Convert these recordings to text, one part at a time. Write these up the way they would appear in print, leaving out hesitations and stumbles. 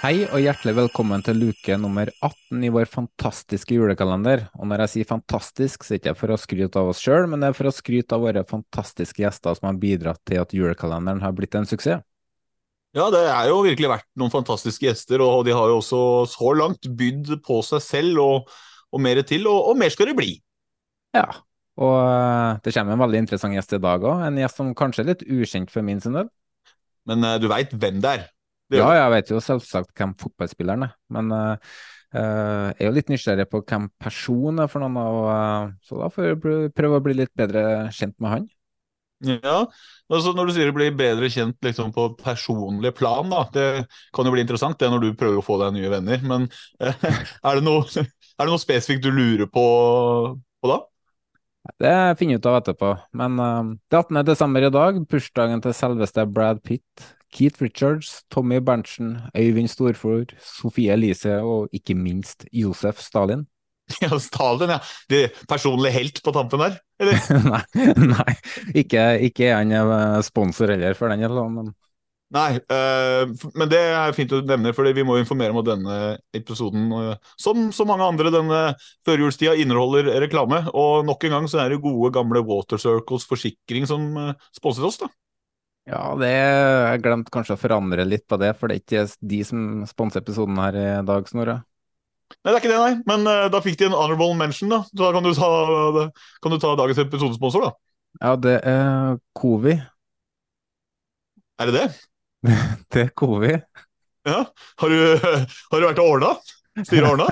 Hei og hjertelig velkommen til luke nummer 18 i vår fantastiske julekalender. Og når jeg sier fantastisk, så er det ikke for å skryte av oss selv, men det er for å skryte av våre fantastiske gjester som har bidratt til at julekalenderen har blitt en suksess. Ja, det er jo virkelig vært noen fantastiske gjester, og de har jo også så langt bydd på seg selv og mer til, og mer skal det bli. Ja, og det kommer en veldig interessant gjest i dag også, en gjest som kanskje er litt ukjent for min sin del. Men du vet hvem det er. Det Ja, gjør du. jeg vet jo selvsagt hvem fotballspilleren er, men jeg er jo litt nysgjerrig på hvem personen er for noen, så da får jeg prøve å bli litt bedre kjent med han. Ja, altså når du sier det blir bedre kjent liksom på personlig plan, da, det kan jo bli interessant det når du prøver å få deg nye venner, men er det noe spesifikt du lurer på da? Det finner jeg ut av etterpå. Men det er 18. desember i dag, bursdagen til selveste Brad Pitt, Keith Richards, Tommy Berntsen, Øyvind Storflor, Sofie Elise og ikke minst Josef Stalin. Ja, Stalin, ja. Det personlige helt på tampen der, eller? Nei, nei, ikke er han sponsor heller for den, men Nei, men det er fint å nevne, fordi vi må informere om at denne episoden, som så mange andre denne førjulstida, inneholder reklame. Og nok en gang så er det gode, gamle Water Circles forsikring som sponser oss, da. ja, jeg glemte kanskje å forandre litt på det, for det er ikke de som sponser episoden her i dag, Snorre. Nei, det er ikke det, nei. Men da fikk de en honorable mention, da. Da kan du ta dagens episodesponsor, da. Ja, det er Covi. Er det det? Det er Covi. Ja. Har du vært og ordna? Styret og ordna?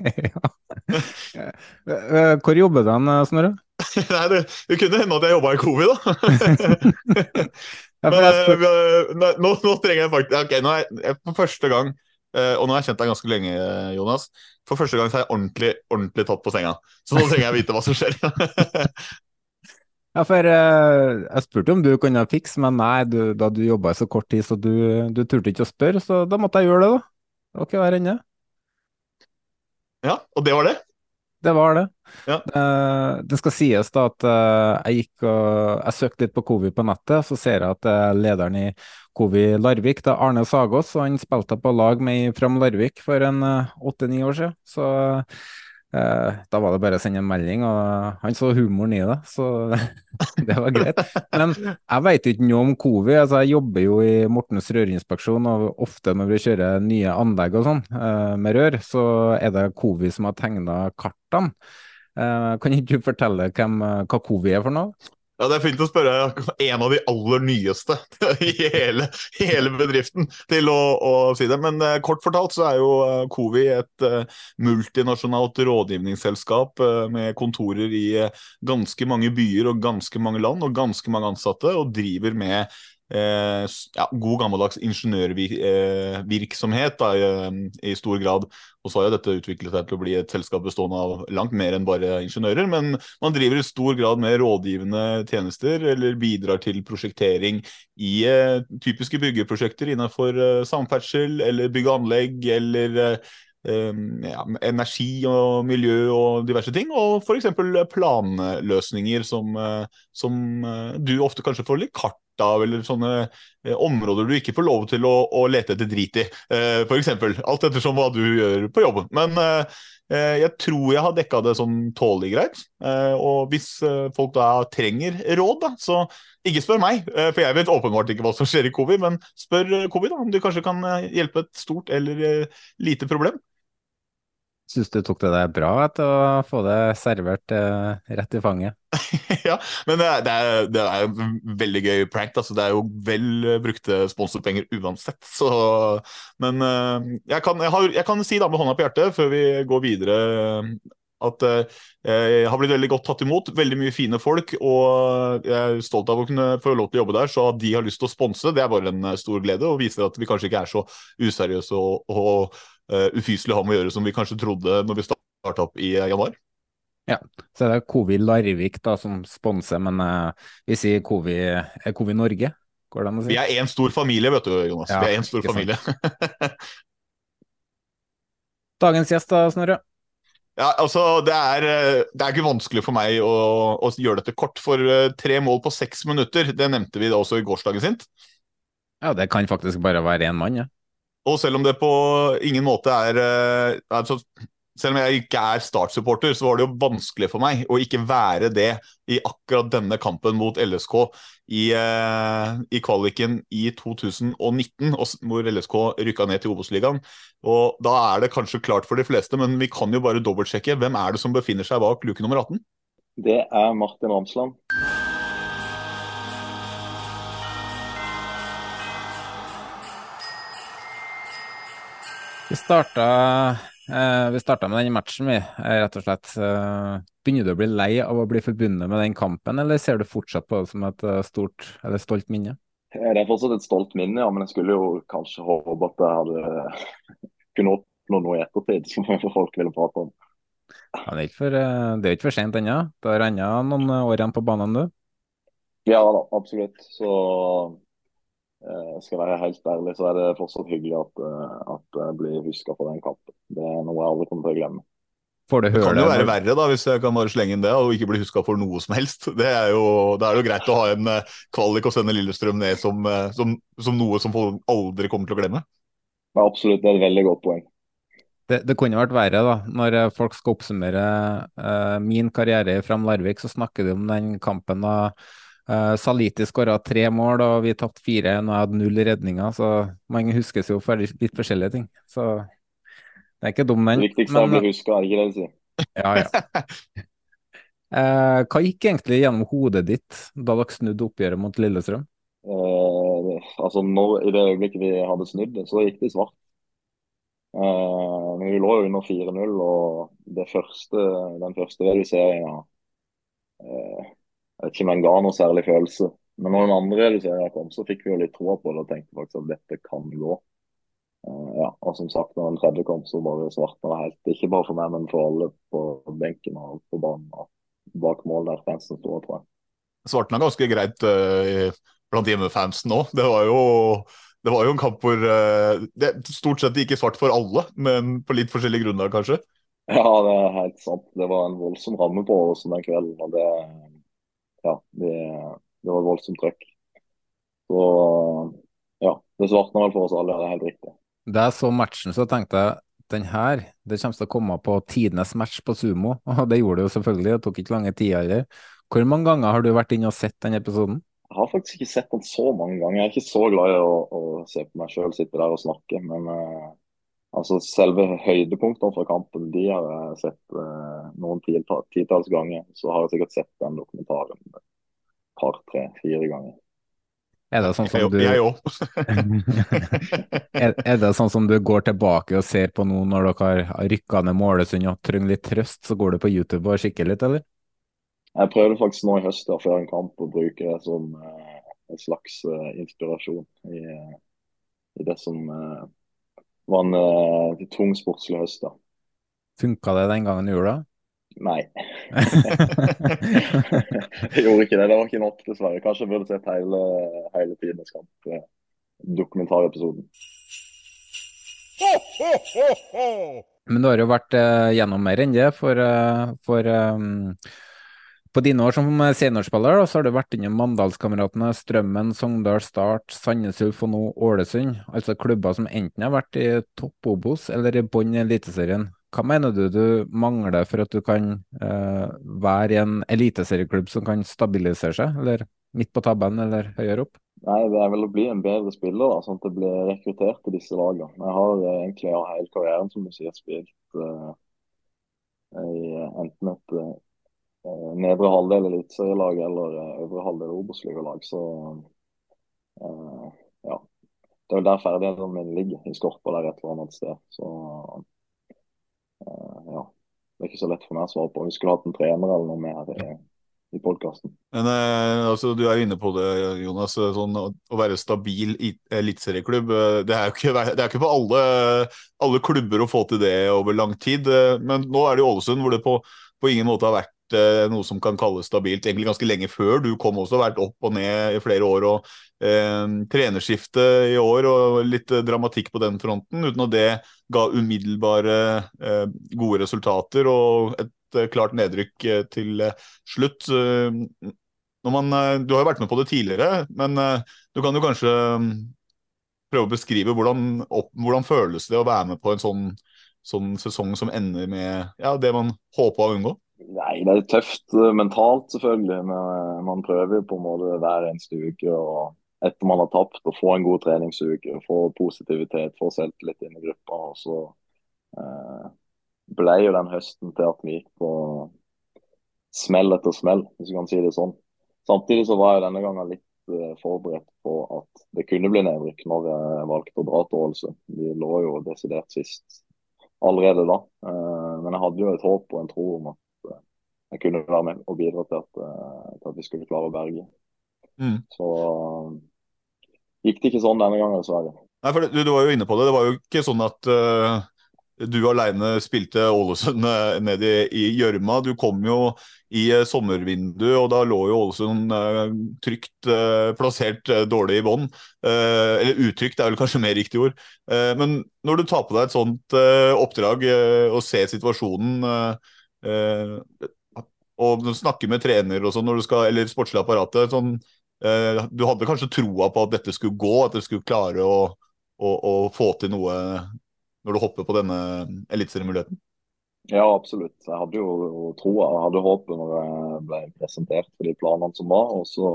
Ja. Hvor jobber du hen, Snorre? Nei, det kunne hende at jeg jobba i Covid, da. Ja, for Men jeg spør... nå trenger jeg faktisk Ok, nå er jeg for første gang, og nå har jeg kjent deg ganske lenge, Jonas. For første gang så er jeg ordentlig, ordentlig tatt på senga. Så nå trenger jeg vite hva som skjer. Ja, for jeg spurte om du kunne fikse, men nei, da du jobba i så kort tid, så du turte ikke å spørre, så da måtte jeg gjøre det, da. Det var ikke verre enn det. Ja, og det var det? Det var det. Ja. Det skal sies da at jeg søkte litt på Covi på nettet, så ser jeg at lederen i Covi Larvik, det er Arne Sagås, og han spilte på lag med i Fram Larvik for en 8-9 år siden. Så da var det bare å sende en melding, og han så humoren i det, så det var greit. Men jeg vet ikke noe om Covi. Altså, jeg jobber jo i Mortens rørinspeksjon, og ofte når vi kjører nye anlegg og sånn med rør, så er det Covi som har tegna kartene. Kan ikke du fortelle hva Covi er for noe? Ja, det er fint å spørre en av de aller nyeste i hele bedriften til å si det. Men kort fortalt så er jo Covi et multinasjonalt rådgivningsselskap med kontorer i ganske mange byer og ganske mange land og ganske mange ansatte, og driver med ja, god gammeldags ingeniørvirksomhet da, i stor grad. Og så har jo dette utviklet seg til å bli et selskap bestående av langt mer enn bare ingeniører, men man driver i stor grad med rådgivende tjenester, eller bidrar til prosjektering i typiske byggeprosjekter innenfor samferdsel, eller bygg og anlegg, eller ja, energi og miljø og diverse ting, og for eksempel planløsninger som du ofte kanskje får litt kart av, eller sånne områder du ikke får lov til å lete etter drit i, for eksempel. Alt ettersom hva du gjør på jobben. Men jeg tror jeg har dekket det sånn tålelig greit. Og hvis folk da trenger råd, da, så ikke spør meg, for jeg vet åpenbart ikke hva som skjer i Covi, men spør Covi da, om du kanskje kan hjelpe et stort eller lite problem. Syns du tok det der bra etter å få det servert rett i fanget? Ja, men det er jo en veldig gøy prank, da, så det er jo vel brukte sponsorpenger uansett. Så, men jeg kan si da med hånda på hjertet, før vi går videre, at jeg har blitt veldig godt tatt imot, veldig mye fine folk, og jeg er stolt av å kunne få lov til å jobbe der, så at de har lyst til å sponse, det er bare en stor glede, og viser at vi kanskje ikke er så useriøse og ufyselig å ha med å gjøre som vi kanskje trodde når vi startet opp i januar. Ja, så er det Covi Larvik da som sponser, men vi sier Covi Norge, går det an å si? Vi er en stor familie, vet du, Jonas. Ja, Vi er en stor ikke sant. familie. Dagens gjest da, Snorre? Ja, altså, det er ikke vanskelig for meg å gjøre dette kort, for 3 mål på 6 minutter, det nevnte vi da også i gårsdagen sint. Ja, det kan faktisk bare være en mann, ja. Og selv om det på ingen måte altså, selv om jeg ikke Start-supporter, så var det jo vanskelig for meg å ikke være det i akkurat denne kampen mot LSK i kvaliken i 2019, hvor LSK rykket ned til Obos-ligaen. Og da det kanskje klart for de fleste, men vi kan jo bare dobbeltsjekke. Hvem det som befinner seg bak luke nummer 18? Det Martin Ramsland. Vi starta med den matchen, rett og slett. Begynner du å bli lei av å bli forbundet med den kampen, eller ser du fortsatt på det som et stort eller stolt minne? Det fortsatt et stolt minne, ja, men jeg skulle jo kanskje håpe at jeg hadde kunnet oppnå noe i ettertid som folk ville prate om. Ja, det er ikke for sent ennå. Du har ennå noen år igjen på banen, du? Ja da, absolutt. Så skal jeg være helt ærlig, så det fortsatt hyggelig at jeg blir husket på den kampen. Det noe jeg aldri kommer til å glemme. Det kan jo være verre da, hvis jeg kan bare slenge inn det, og ikke bli husket for noe som helst. Da det jo greit å ha en kvalik og sende Lillestrøm ned som noe som folk aldri kommer til å glemme. Ja, absolutt, det et veldig godt poeng. Det kunne vært verre da, når folk skal oppsummere min karriere fra Larvik, så snakker de om den kampen da Saliti skåret 3 mål, og vi tapt 4, og jeg hadde 0 redninger, så mange huskes jo for litt forskjellige ting. Så det ikke dum den. Det viktigste å bli husket, ikke det du sier? Ja. Hva gikk egentlig gjennom hodet ditt da dere snudde oppgjøret mot Lillestrøm? Altså, i det øyeblikket vi hadde snudd, så gikk det svart. Men vi lå jo under 4-0, og den første reduseringen jeg vet ikke om den ga noe særlig følelse. Men når den andre reduseringen kom, så fikk vi jo litt troa på det og tenkte faktisk at dette kan gå. Ja, og som sagt, når den tredje kom, så bare svartnet det helt. Ikke bare for meg, men for alle på benken og på banen og bak mål der fansen står, tror jeg. Svartnet ganske greit blant hjemmefansen nå. Det var jo en kamp hvor det stort sett ikke svart for alle, men på litt forskjellige grunner kanskje. Ja, det helt sant. Det var en voldsom ramme på oss den kvelden, og det var et voldsomt trøkk. Så ja, det svartnet vel for oss alle, det helt riktig. Da jeg så matchen, så tenkte jeg det kommer til å komme på tidenes match på Sumo, og det gjorde det jo selvfølgelig, det tok ikke lange tider heller. Hvor mange ganger har du vært inne og sett den episoden? Jeg har faktisk ikke sett den så mange ganger. Jeg ikke så glad i å se på meg selv sitte der og snakke, men altså selve høydepunktene fra kampen, de har jeg sett noen titalls ganger. Så har jeg sikkert sett den dokumentaren et par, 3, 4 ganger. Det sånn som du Jeg òg. Det sånn som du går tilbake og ser på nå når dere har rykket ned Målesund og trenger litt trøst, så går du på YouTube og kikker litt, eller? Jeg prøvde faktisk nå i høst før en kamp å bruke det som en slags inspirasjon i det som var en tung sportslig høst. Funka det den gangen du gjorde det? Nei. Jeg gjorde ikke det. Det var ikke nok, dessverre. Kanskje jeg burde sett hele tidens kamp, dokumentarepisoden. Men du har jo vært gjennom mer enn det, for på dine år som seniorspiller så har du vært innom Mandalskameratene, Strømmen, Sogndal, Start, Sandnes Ulf og nå Ålesund, altså klubber som enten har vært i topp Obos eller i bånn i Eliteserien. Hva mener du mangler for at du kan være i en eliteserieklubb som kan stabilisere seg, eller midt på tabben eller høyere opp? Nei, det vel å bli en bedre spiller, da, sånn at det blir rekruttert til disse lagene. Jeg har egentlig hele karrieren, som du sier, spilt i enten et nedre halvdel eliteserielag eller øvre halvdel Obos-ligalag, så ja, det vel der ferdighetene mine ligger, i Skorpa der et eller annet sted, så ja, det ikke så lett for meg å svare på. Vi skulle hatt en trener eller noe med her i podcasten. Men altså, du inne på det, Jonas, sånn, å være stabil i eliteserieklubb, det jo ikke for alle klubber å få til det over lang tid, men nå det i Ålesund hvor det på ingen måte har vært noe som kan kalles stabilt, egentlig ganske lenge før du kom også, vært opp og ned i flere år, og trenerskifte i år og litt dramatikk på den fronten, uten at det ga umiddelbare gode resultater og et klart nedrykk til slutt. Du har jo vært med på det tidligere, men du kan jo kanskje prøve å beskrive hvordan føles det å være med på en sånn sesong som ender med ja, det man håper å unngå? Nei, det er tøft mentalt selvfølgelig, men man prøver jo på en måte hver eneste uke. Og etter man har tapt, å få en god treningsuke, få positivitet, få selvtillit inn i gruppa. Og så ble jo den høsten til at vi gikk på smell etter smell, hvis du kan si det sånn. Samtidig så var jeg denne gangen litt forberedt på at det kunne bli nedrykk når jeg valgte å dra til Ålesund. Vi lå jo desidert sist allerede da. Men jeg hadde jo et håp og en tro om at jeg kunne være med og bidra til at vi skulle klare å berge. Så gikk det ikke sånn denne gangen, dessverre. Nei, for du var jo inne på det. Det var jo ikke sånn at du alene spilte Ålesund ned i gjørma. Du kom jo i sommervinduet, og da lå jo Ålesund trygt plassert dårlig i bånd. Eller utrygt er vel kanskje mer riktig ord. Men når du tar på deg et sånt oppdrag og ser situasjonen og snakker med trener og sånn når du skal, eller sportslig apparatet, sånn, du hadde kanskje troa på at dette skulle gå, at du skulle klare å få til noe når du hopper på denne eliteseriemuligheten? Ja, absolutt. Jeg hadde jo troa, jeg hadde håpet når jeg ble presentert for de planene som var.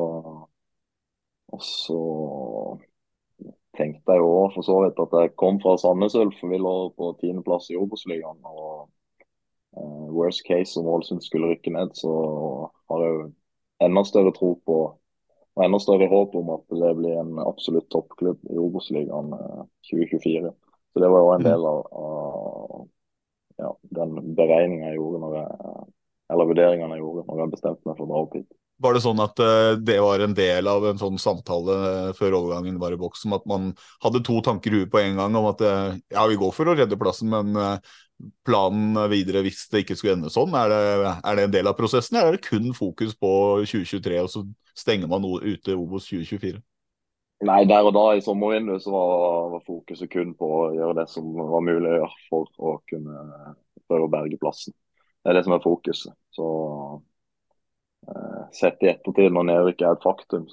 Og så tenkte jeg jo også for så vidt at jeg kom fra Sandnes Ulf, for vi lå på 10. plass i Obos-ligaen. Og worst case om Ålesund skulle rykke ned, så har jeg jo enda større tro på og enda større håp om at det blir en absolutt toppklubb i Obos-ligaen 2024. Så det var jo en del av ja, den beregningen jeg gjorde eller vurderingen jeg gjorde når jeg bestemte meg for å dra opp hit. Var det sånn at det var en del av en sånn samtale før overgangen var i boks, om at man hadde to tanker i huet på en gang om at ja, vi går for å redde plassen, men planen videre hvis det ikke skulle ende sånn? Er det en del av prosessen, eller er det kun fokus på 2023, og så stenger man noe ute Obos 2024? Nei, der og da i sommervinduet så var fokuset kun på å gjøre det som var mulig å gjøre for å kunne prøve å berge plassen. Det er det som er fokuset. Så sett i ettertid når nedrykket er et faktum,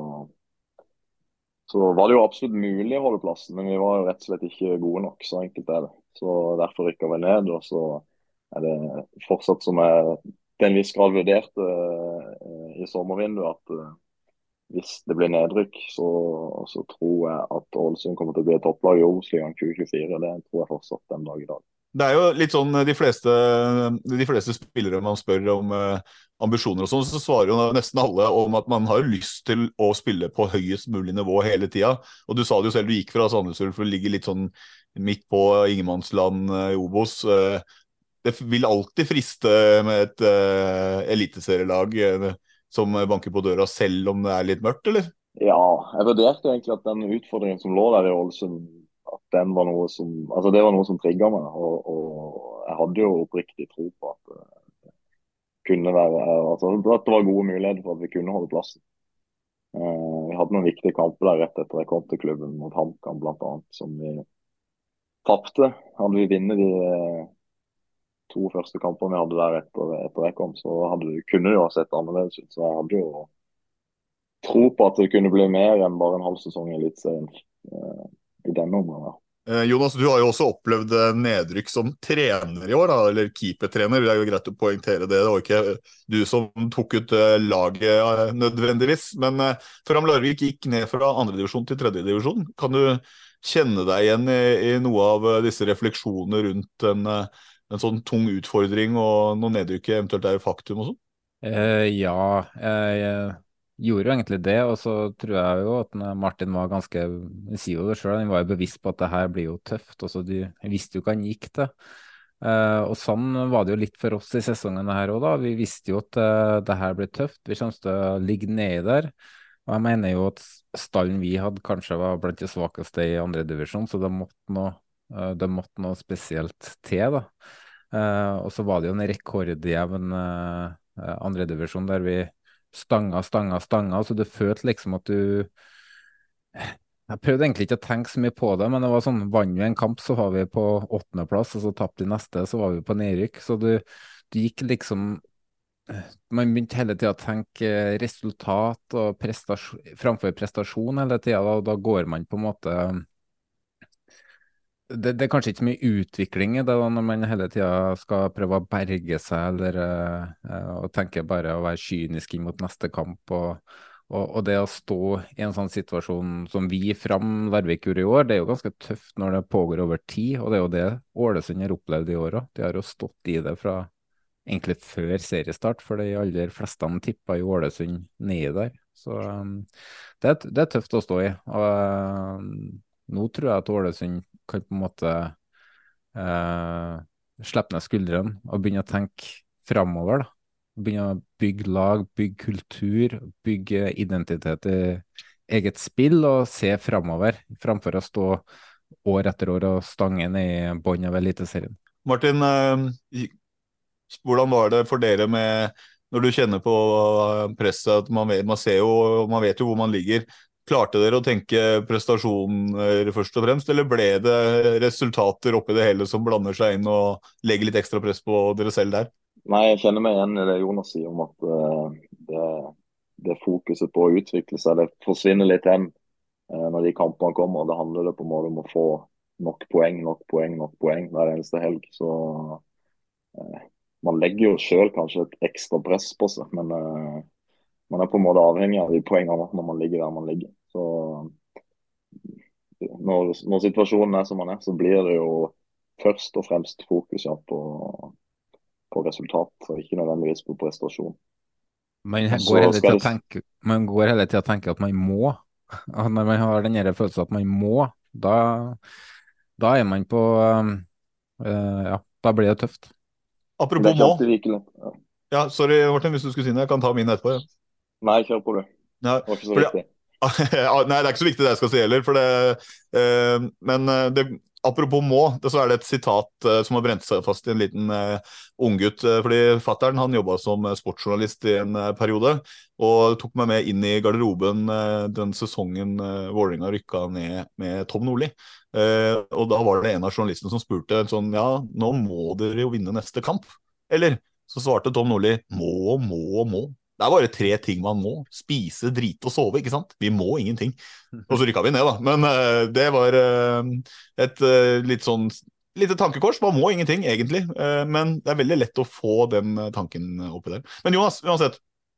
så var det jo absolutt mulig å holde plassen, men vi var jo rett og slett ikke gode nok, så enkelt er det. Så derfor rykket vi ned, og så er det fortsatt som jeg til en viss grad vurderte i sommervinduet at hvis det blir nedrykk, så tror jeg at Ålesund kommer til å bli et topplag i Obos-ligaen 2024. Det tror jeg fortsatt den dag i dag. Det er jo litt sånn, de fleste spillere man spør om ambisjoner og sånn, så svarer jo nesten alle om at man har lyst til å spille på høyest mulig nivå hele tida. Og du sa det jo selv, du gikk fra Sandnes Ulf for å ligge litt sånn midt på ingenmannsland i Obos. Det vil alltid friste med et eliteserielag som banker på døra, selv om det er litt mørkt, eller? Ja, jeg vurderte egentlig at den utfordringen som lå der i Ålesund, at den var noe som, altså det var noe som trigget meg, og jeg hadde jo oppriktig tro på at det kunne være, altså at det var gode muligheter for at vi kunne holde plassen. Vi hadde noen viktige kamper der rett etter jeg kom til klubben mot HamKam blant annet, som vi tappte. Hadde vi vunnet de 2 første kampene vi hadde der etter jeg kom, så kunne det jo ha sett annerledes ut. Så jeg hadde jo tro på at det kunne bli mer enn bare en halv sesong i Eliteserien i denne omgangen. Jonas, du har jo også opplevd nedrykk som trener i år, da, eller keepertrener. Det er jo greit å poengtere det. Det var ikke du som tok ut laget nødvendigvis. Men Fram Larvik gikk ned fra 2. divisjon til 3. divisjon. Kan du kjenne deg igjen i noe av disse refleksjoner rundt en sånn tung utfordring og når nedrykket eventuelt er faktum og sånn? Ja, jeg gjorde jo egentlig det, og så tror jeg jo at Martin var ganske, han sier jo det selv, han var jo bevisst på at det her blir jo tøft, og så jeg visste jo hva han gikk til. Og sånn var det jo litt for oss i sesongen her også da, vi visste jo at det her ble tøft, vi kommer til å ligge nede der, og jeg mener jo at stallen vi hadde kanskje var blant de svakeste i 2. divisjon, så det måtte noe spesielt til da. Og så var det jo en rekordjevn 2. divisjon der vi stanga, så du følte liksom at jeg prøvde egentlig ikke å tenke så mye på det, men det var sånn, vant vi en kamp så var vi på 8. plass, og så tappte vi neste, så var vi på nedrykk, så du gikk liksom, man begynte hele tiden å tenke resultat og framfor prestasjon hele tiden, og da går man på en måte det er kanskje ikke så mye utvikling i det da, når man hele tida skal prøve å berge seg, eller og tenke bare å være kynisk inn mot neste kamp. Og det å stå i en sånn situasjon som vi fram Larvik gjorde i år, det er jo ganske tøft når det pågår over tid, og det er jo det Ålesund har opplevd i år òg. De har jo stått i det fra egentlig før seriestart, for de aller fleste tippa jo Ålesund nedi der. Så det er tøft å stå i. Og nå tror jeg at Ålesund kan på en måte slippe ned skuldrene og begynne å tenke framover, da. Begynne å bygge lag, bygge kultur, bygge identitet i eget spill og se framover, framfor å stå år etter år og stange ned i bånn av Eliteserien. Martin, hvordan var det for dere med når du kjenner på presset, at man vet jo hvor man ligger. Klarte dere å tenke prestasjoner først og fremst, eller ble det resultater oppi det hele som blander seg inn og legger litt ekstra press på dere selv der? Nei, jeg kjenner meg igjen i det Jonas sier om at det, det fokuset på å utvikle seg, det forsvinner litt hen når de kampene kommer. Det handler på en måte om å få nok poeng hver eneste helg. Så man legger jo selv kanskje et ekstra press på seg, men man er på en måte avhengig av de poengene når man ligger der man ligger. Så når situasjonen er som man er, så blir det jo først og fremst fokus på resultat, og ikke nødvendigvis på prestasjon. Man går hele tiden til å tenke at man må. Og når man har den her følelsen at man må, da er man på ja, da blir det tøft. Apropos må. Ja, sorry Martin, hvis du skulle si noe, jeg kan ta min etterpå. Ja. Nei, kjør på det. Ja, det var ikke så viktig. Nei, det er ikke så viktig det jeg skal si heller, for apropos må, så er det et sitat som har brent seg fast i en liten unggutt, fordi fatteren han jobbet som sportsjournalist i en periode, og tok meg med inn i garderoben den sesongen Vålerenga rykka ned med Tom Nordli. Og da var det en av journalistene som spurte sånn, ja, nå må dere jo vinne neste kamp, eller? Så svarte Tom Nordli, må. Det er bare 3 ting man må. Spise, drite og sove, ikke sant? Vi må ingenting. Og så rykka vi ned da. Men det var et litt sånn lite tankekors. Man må ingenting, egentlig. Men det er veldig lett å få den tanken oppi der. Men Jonas, uansett,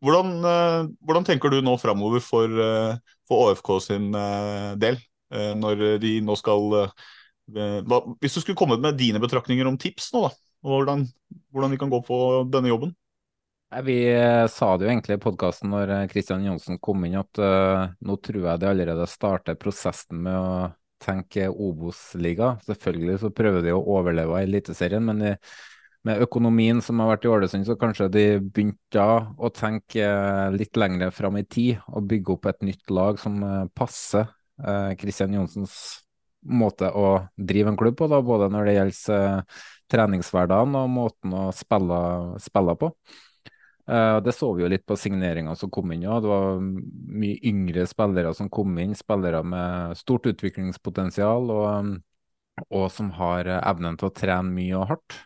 hvordan tenker du nå fremover for ÅFK sin del? Når de nå skal... hvis du skulle kommet med dine betraktninger om tips nå da, hvordan de kan gå på denne jobben? Vi sa det jo egentlig i podcasten når Kristian Johnsen kom inn at nå tror jeg det allerede starter prosessen med å tenke Obos-liga. Selvfølgelig så prøver de å overleve i Eliteserien, men med økonomien som har vært i Ålesund, så kanskje de begynte å tenke litt lengre fram i tid og bygge opp et nytt lag som passer Kristian Johnsens måte å drive en klubb på, da, både når det gjelder treningshverdagen og måten å spille på. Det så vi jo litt på signeringer som kom inn, ja. Det var mye yngre spillere som kom inn, spillere med stort utviklingspotensial og som har evnen til å trene mye og hardt.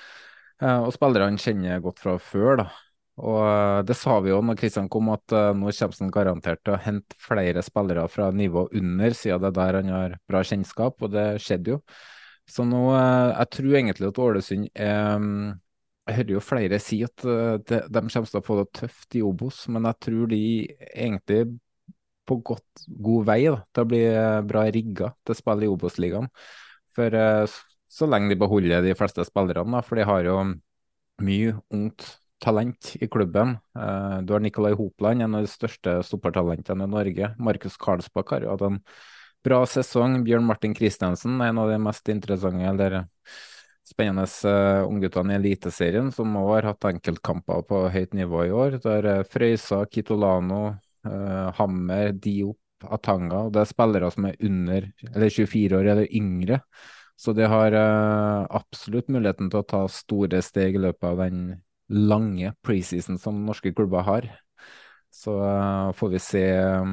Og spillerne kjenner godt fra før, da. Og det sa vi jo når Kristian kom, at nå kommer han garantert til å hente flere spillere fra nivå under, siden det er der han har bra kjennskap, og det skjedde jo. Så nå, jeg tror egentlig at Ålesund jeg hører jo flere si at de kommer til å få det tøft i Obos, men jeg tror de egentlig på god vei da, til å bli bra rigget til å spille i Obos-ligaen. For så lenge de beholder de fleste spillerne, da, for de har jo mye ungt talent i klubben. Du har Nikolai Hopland, en av de største stoppertalentene i Norge. Markus Karlsbakk har jo hatt en bra sesong. Bjørn Martin Kristiansen, en av de mest interessante eller spennende ungguttene i Eliteserien, som også har hatt enkeltkamper på høyt nivå i år. Der Frøysa, Kitolano, Hammer, Diop, Atanga, og det er spillere som er under, eller 24 år eller yngre. Så de har absolutt muligheten til å ta store steg i løpet av den lange preseason som norske klubber har. Så får vi se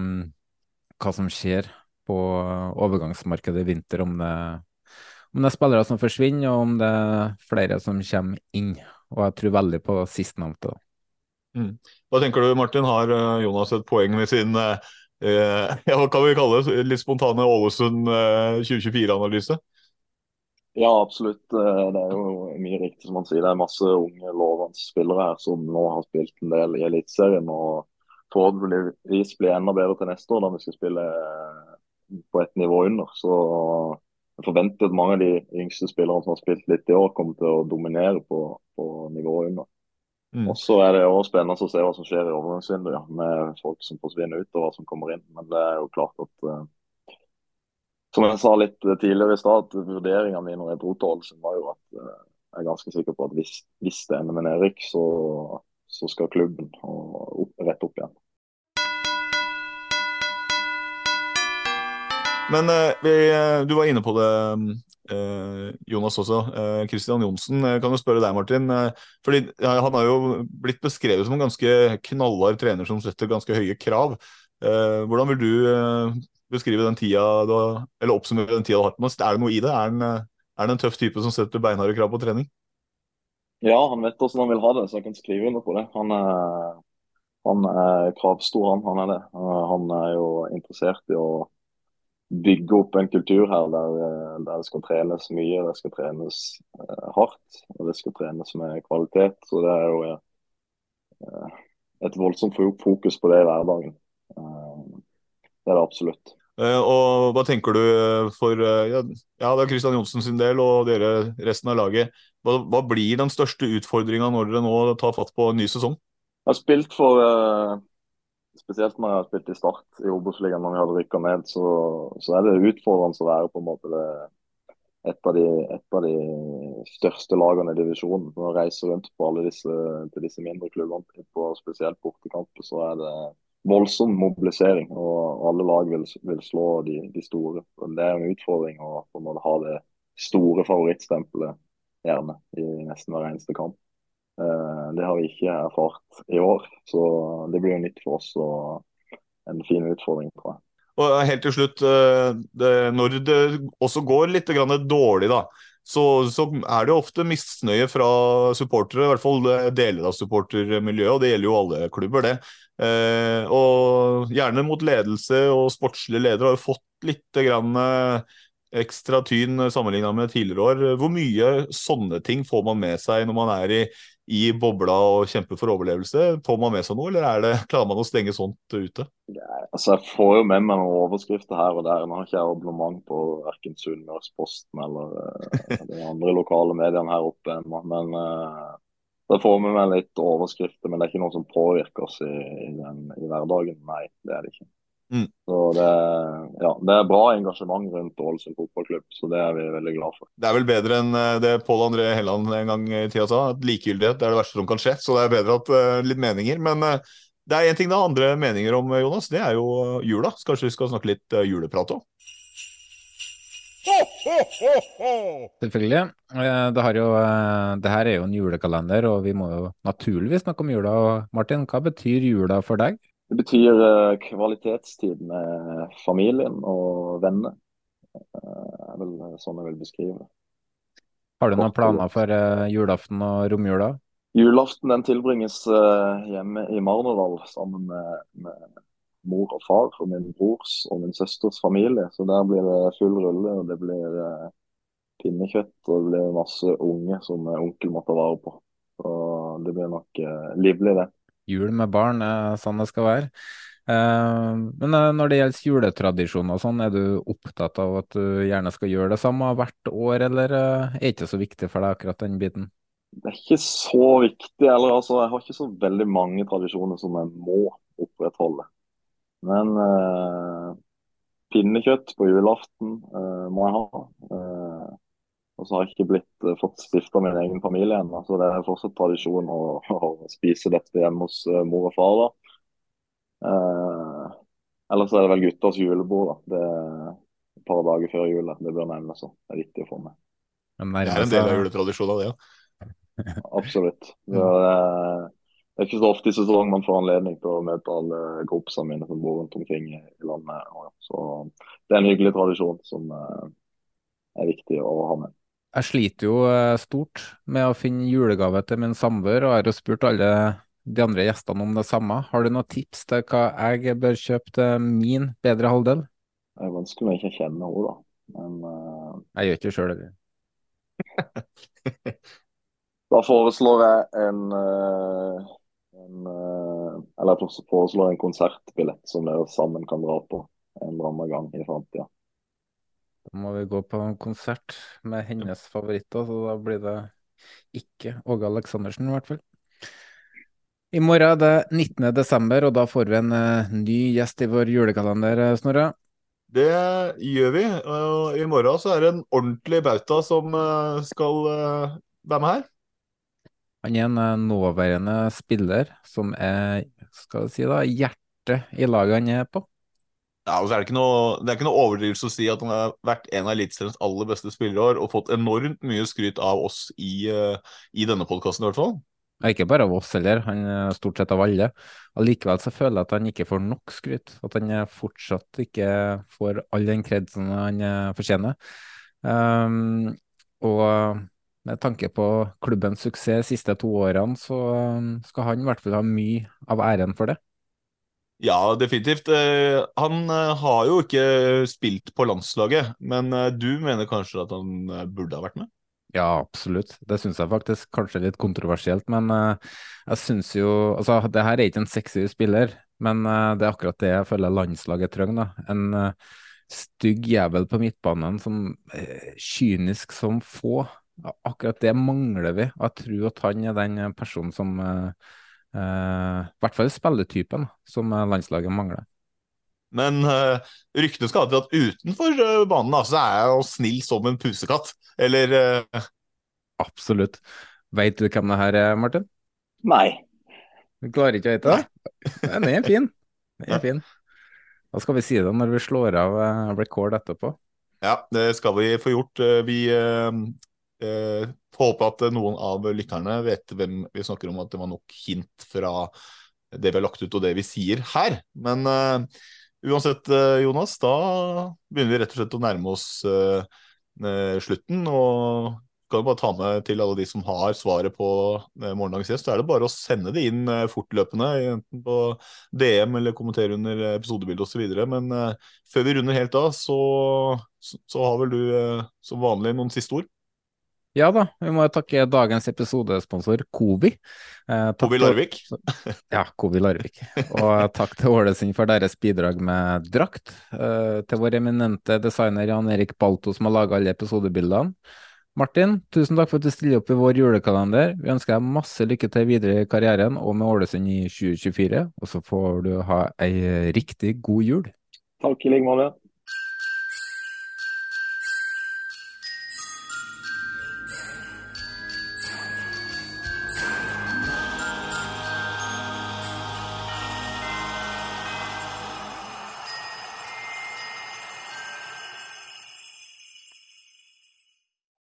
hva som skjer på overgangsmarkedet i vinter, om det er spillere som forsvinner, og om det er flere som kommer inn. Og jeg tror veldig på sistnevnte. Hva tenker du, Martin? Har Jonas et poeng med sin hva kan vi kalle det, litt spontane Ålesund 2024-analyse? Ja, absolutt. Det er jo mye riktig som han sier. Det er masse unge, lovende spillere her som nå har spilt en del i Eliteserien. Og forhåpentligvis blir enda bedre til neste år, da vi skal spille på et nivå under. Så jeg forventer at mange av de yngste spillerne som har spilt litt i år, kommer til å dominere på nivået under. Mm. Og så er det også spennende å se hva som skjer i overgangsvinduet, ja, med folk som forsvinner ut og hva som kommer inn. Men det er jo klart at som jeg sa litt tidligere i stad, vurderinga mi når jeg dro til Ålesund, var jo at jeg er ganske sikker på at hvis det ender med nedrykk, så skal klubben rette opp igjen. Men du var inne på det, Jonas også. Christian Johnsen, kan jo spørre deg, Martin. Fordi han har jo blitt beskrevet som en ganske knallhard trener som setter ganske høye krav. Hvordan vil du beskrive den tida eller oppsummere den tida du har hatt med oss? Er det noe i det? Er det en tøff type som setter beinharde krav på trening? Ja, han vet hvordan han vil ha det, så jeg kan skrive under på det. Han er kravstor, han er det. Han er jo interessert i å bygge opp en kultur her der det skal trenes mye, det skal trenes hardt, og det skal trenes med kvalitet. Så det er jo et voldsomt fokus på det i hverdagen. Det er det absolutt. Og hva tenker du for ja, det er Christian Johnsen sin del og dere resten av laget. Hva blir den største utfordringa når dere nå tar fatt på en ny sesong? Jeg har spilt spesielt når jeg har spilt i Start i Obos-ligaen når vi hadde rykket ned, så er det utfordrende å være på en måte et av de største lagene i divisjonen. Når jeg reiser rundt på til disse mindre klubbene, på spesielt bortekamper, så er det voldsom mobilisering, og alle lag vil slå de store. Det er en utfordring å på en måte ha det store favorittstempelet gjerne i nesten hver eneste kamp. Det har vi ikke erfart i år, så det blir jo nytt for oss og en fin utfordring, tror jeg. Og helt til slutt, når det også går litt grann dårlig da, så er det jo ofte misnøye fra supportere, i hvert fall deler av supportermiljøet, og det gjelder jo alle klubber det. Og gjerne mot ledelse, og sportslige ledere har jo fått litt grann ekstra tyn sammenlignet med tidligere år. Hvor mye sånne ting får man med seg når man er i bobla og kjemper for overlevelse? Får man med seg noe, eller klarer man å stenge sånt ute? Altså, jeg får jo med meg noen overskrifter her og der. Nå har ikke jeg abonnement på hverken Sunnmørsposten eller de andre lokale mediene her oppe ennå. Men jeg får med meg litt overskrifter, men det er ikke noe som påvirker oss i hverdagen. Nei, det er det ikke. Så det er bra engasjement rundt Ålesund fotballklubb, så det er vi veldig glad for. Det er vel bedre enn det Pål André Helland en gang i tida sa, at likegyldighet er det verste som kan skje, så det er bedre at litt meninger. Men det er en ting det er andre meninger om, Jonas, det er jo jula. Kanskje vi skal snakke litt juleprat også? Selvfølgelig. Det her er jo en julekalender, og vi må jo naturligvis snakke om jula. Og Martin, hva betyr jula for deg? Det betyr kvalitetstid med familien og venner. Er vel sånn jeg vil beskrive det. Har du noen planer for julaften og romjula? Julaften den tilbringes hjemme i Marnardal sammen med mor og far og min brors og min søsters familie. Så der blir det full rulle, og det blir pinnekjøtt, og det blir masse unge som onkel må ta vare på. Så det blir nok livlig, det. Jul med barn, sånn det skal være. Men når det gjelder juletradisjoner og sånn, er du opptatt av at du gjerne skal gjøre det samme hvert år, eller er det ikke så viktig for deg akkurat den biten? Det er ikke så viktig, eller altså, jeg har ikke så veldig mange tradisjoner som jeg må opprettholde. Men pinnekjøtt på julaften må jeg ha. Og så har jeg ikke fått stifta min egen familie ennå, så det er fortsatt tradisjon å spise dette hjemme hos mor og far, da. Ellers er det vel gutters julebord, da. Det er et par dager før jul. Det bør nevnes, så det er viktig å få med. Det er en del av juletradisjonen, det, ja. Absolutt. Det er ikke så ofte i sesong man får anledning til å møte alle kompisene mine som bor rundt omkring i landet. Så det er en hyggelig tradisjon som er viktig å ha med. Jeg sliter jo stort med å finne julegave til min samboer, og har jo spurt alle de andre gjestene om det samme. Har du noen tips til hva jeg bør kjøpe til min bedre halvdel? Det er vanskelig å ikke kjenne henne, da. Men jeg gjør ikke selv det. Da foreslår jeg eller jeg foreslår en konsertbillett som dere sammen kan dra på en eller annen gang i framtida. Da må vi gå på en konsert med hennes favoritter, så da blir det ikke Åge Aleksandersen i hvert fall. I morgen er det 19. desember, og da får vi en ny gjest i vår julekalender, Snorre. Det gjør vi. Og i morgen så er det en ordentlig bauta som skal være med her. Han er en nåværende spiller som er, skal jeg si da, hjertet i laget han er på. Ja, og så er det er ikke noe overdrivelse å si at han har vært en av Eliteseriens aller beste spillere i år, og fått enormt mye skryt av oss i denne podkasten i hvert fall. Ja, ikke bare av oss heller, han er stort sett av alle. Allikevel så føler jeg at han ikke får nok skryt, at han fortsatt ikke får all den kredsen han fortjener. Og med tanke på klubbens suksess de siste 2 årene, så skal han i hvert fall ha mye av æren for det. Ja, definitivt. Han har jo ikke spilt på landslaget, men du mener kanskje at han burde ha vært med? Ja, absolutt. Det syns jeg faktisk kanskje er litt kontroversielt, men jeg syns jo altså, det her er ikke en sexy spiller, men det er akkurat det jeg føler landslaget trenger, da. En stygg jævel på midtbanen som kynisk som få. Akkurat det mangler vi. Og jeg tror at han er den personen som i hvert fall spilletypen som landslaget mangler. Men ryktene skal ha til at utenfor banen så er jeg jo snill som en pusekatt. Eller Absolutt. Vet du hvem det her er, Martin? Nei. Du klarer ikke å vite det? Den er fin. Den er fin. Da skal vi si det når vi slår av record etterpå. Ja, det skal vi få gjort. Vi får håpe at noen av lytterne vet hvem vi snakker om, at det var nok hint fra det vi har lagt ut og det vi sier her. Men uansett, Jonas, da begynner vi rett og slett å nærme oss slutten, og kan jo bare ta med til alle de som har svaret på morgendagens gjest, så er det bare å sende det inn fortløpende, enten på DM eller kommentere under episodebildet og så videre. Men før vi runder helt av, så har vel du som vanlig noen siste ord? Ja da, vi må takke dagens episodesponsor Covi. Covi Larvik. Ja, Covi Larvik. Og takk til Ålesund for deres bidrag med drakt. Til vår eminente designer Jan Erik Balto som har laget alle episodebildene. Martin, tusen takk for at du stiller opp i vår julekalender. Vi ønsker deg masse lykke til videre i karrieren og med Ålesund i 2024. Og så får du ha ei riktig god jul. Takk i like måte.